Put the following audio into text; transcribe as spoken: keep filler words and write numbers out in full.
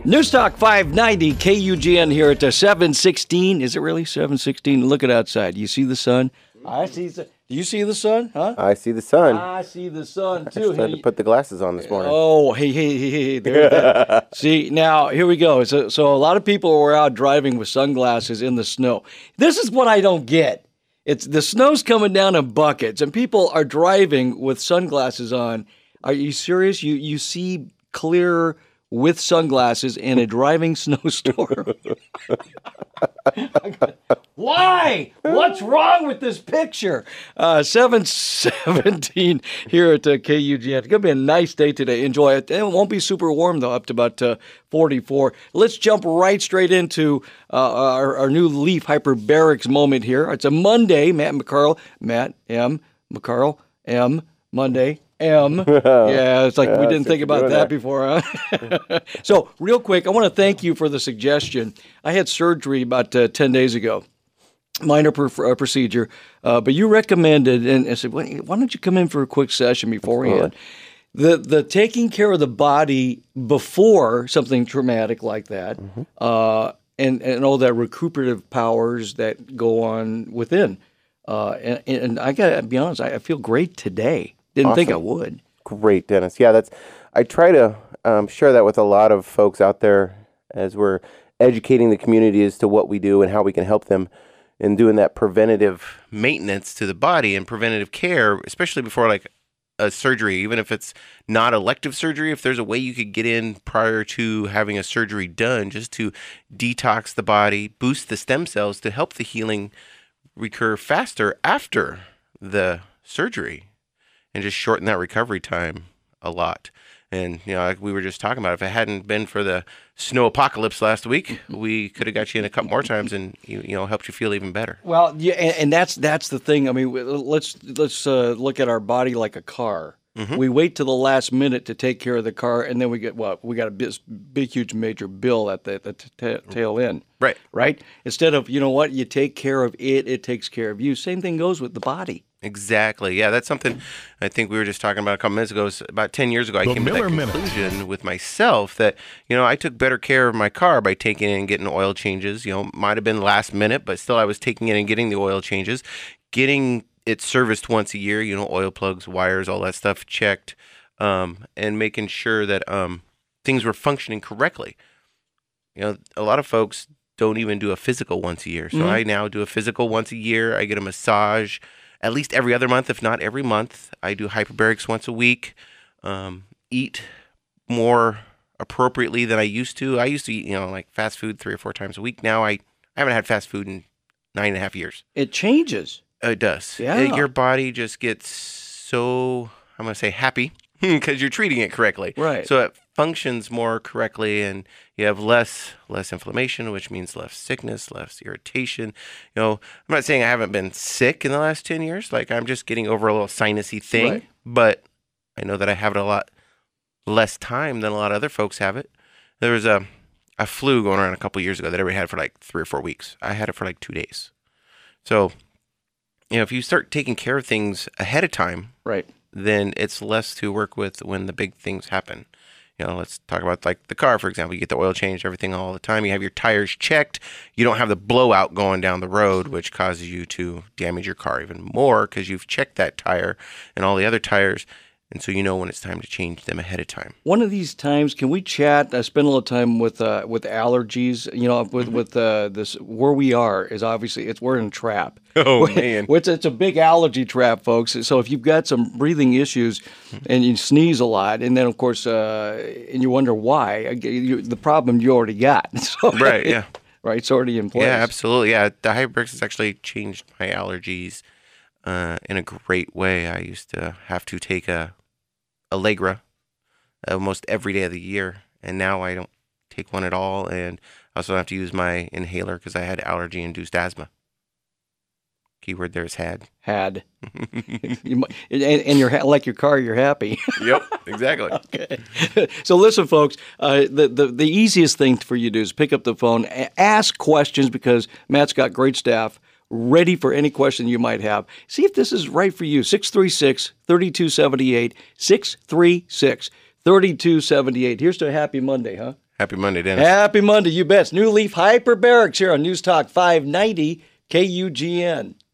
Newstalk five ninety K U G N here at the seven sixteen. Is it really seven sixteen? Look at outside. You see the sun? I see the. Do you see the sun? Huh? I see the sun. I see the sun I too. had to put the glasses on this morning. Oh, hey, hey, hey, hey. There's that. See, now here we go. So, so a lot of people were out driving with sunglasses in the snow. This is what I don't get. It's the snow's coming down in buckets, and people are driving with sunglasses on. Are you serious? You you see clear with sunglasses in a driving snowstorm. Why? What's wrong with this picture? Uh, seven seventeen here at uh, K U G N. It's going to be a nice day today. Enjoy it. It won't be super warm, though, up to about uh, forty-four. Let's jump right straight into uh, our, our new Leaf Hyperbarics moment here. It's a Monday. Matt McCarl. Matt M. McCarl. M. Monday. M. Yeah, it's like yeah, we didn't think about that there. before, huh? So, real quick, I want to thank you for the suggestion. I had surgery about uh, ten days ago, minor per- uh, procedure, uh, but you recommended, and I said, why don't you come in for a quick session beforehand? The, the taking care of the body before something traumatic like that, mm-hmm. uh, and, and all that recuperative powers that go on within. Uh, and, and I got to be honest, I, I feel great today. Didn't Awesome. think I would. Great, Dennis. Yeah, that's. I try to um, share that with a lot of folks out there as we're educating the community as to what we do and how we can help them in doing that preventative maintenance to the body and preventative care, especially before like a surgery, even if it's not elective surgery. If there's a way you could get in prior to having a surgery done, just to detox the body, boost the stem cells to help the healing recur faster after the surgery. And just shorten that recovery time a lot. And, you know, like we were just talking about, if it hadn't been for the snow apocalypse last week, we could have got you in a couple more times and, you, you know, helped you feel even better. Well, yeah, and, and that's that's the thing. I mean, let's let's uh, look at our body like a car. Mm-hmm. We wait till the last minute to take care of the car, and then we get, well, we got a big, big huge, major bill at the, the t- t- tail end. Right. Right? Instead of, you know what, you take care of it, it takes care of you. Same thing goes with the body. Exactly. Yeah, that's something I think we were just talking about a couple minutes ago. About ten years ago, I the came Miller to that conclusion Minute. with myself that, you know, I took better care of my car by taking in and getting oil changes. You know, might have been last minute, but still I was taking in and getting the oil changes, getting it serviced once a year, you know, oil plugs, wires, all that stuff checked, um, and making sure that um, things were functioning correctly. You know, a lot of folks don't even do a physical once a year. So mm-hmm. I now do a physical once a year. I get a massage at least every other month, if not every month. I do hyperbarics once a week, um, eat more appropriately than I used to. I used to eat, you know, like fast food three or four times a week. Now I, I haven't had fast food in nine and a half years. It changes. It does. Yeah. It, your body just gets so, I'm going to say happy because you're treating it correctly. Right. So it functions more correctly and you have less less inflammation, which means less sickness, less irritation. You know, I'm not saying I haven't been sick in the last ten years. Like I'm just getting over a little sinusy thing, right. But I know that I have it a lot less time than a lot of other folks have it. There was a, a flu going around a couple years ago that everybody had for like three or four weeks. I had it for like two days. So, you know, if you start taking care of things ahead of time, right, then it's less to work with when the big things happen. You know, let's talk about like the car, for example. You get the oil changed, everything all the time. You have your tires checked. You don't have the blowout going down the road, which causes you to damage your car even more because you've checked that tire and all the other tires. And so you know when it's time to change them ahead of time. One of these times, can we chat? I spend a little time with uh, with allergies. You know, with mm-hmm. with uh, this where we are is obviously it's we're in a trap. Oh man, it's it's a big allergy trap, folks. So if you've got some breathing issues and you sneeze a lot, and then of course, uh, and you wonder why, you, the problem you already got. So, right. Yeah. Right. It's already in place. Yeah. Absolutely. Yeah. The Hyperbarics has actually changed my allergies uh, in a great way. I used to have to take a Allegra almost every day of the year, and now I don't take one at all, and I also don't have to use my inhaler because I had allergy-induced asthma. Keyword there is had. Had. you, and, and you're like your car, you're happy. Yep, exactly. Okay. So listen, folks, uh, the, the, the easiest thing for you to do is pick up the phone, ask questions, because Matt's got great staff ready for any question you might have. See if this is right for you. six three six, three two seven eight, six three six, three two seven eight. Here's to a happy Monday, huh? Happy Monday, Dennis. Happy Monday, you bet. New Leaf Hyperbarics here on News Talk five ninety K U G N.